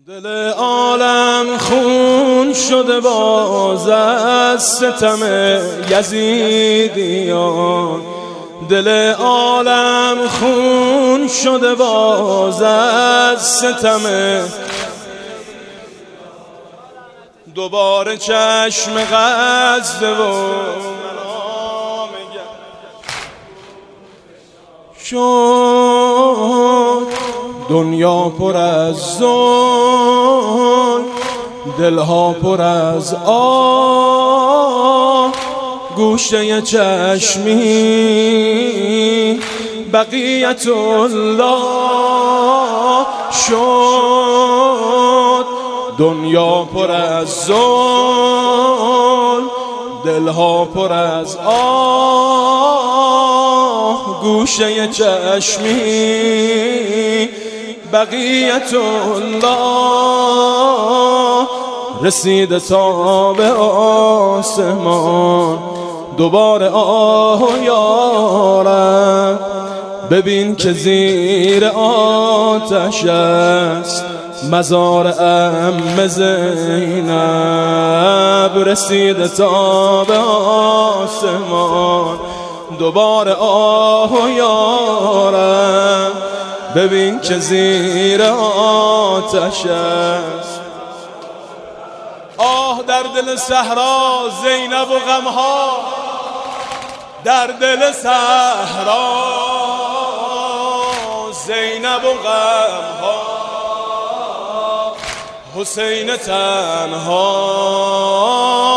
دل عالم خون شده باز از ستم یزیدیان، دل عالم خون شده باز از ستم. دوباره چشم غزه و شد دنیا پر از ظلم، دلها پر از آه، گوشه چشمی بقیت الله شد. دنیا پر از ظلم، دلها پر از آه، گوشه چشمی بقیت الله. رسیده تا به آسمان دوباره آه و یارب، ببین که زیر آتش است مزار ام زینب. رسیده تا به آسمان دوباره آه و یارب، ببین که زیر آتش است. آه در دل صحرا زینب و غمها، در دل صحرا زینب و غمها، حسین تنها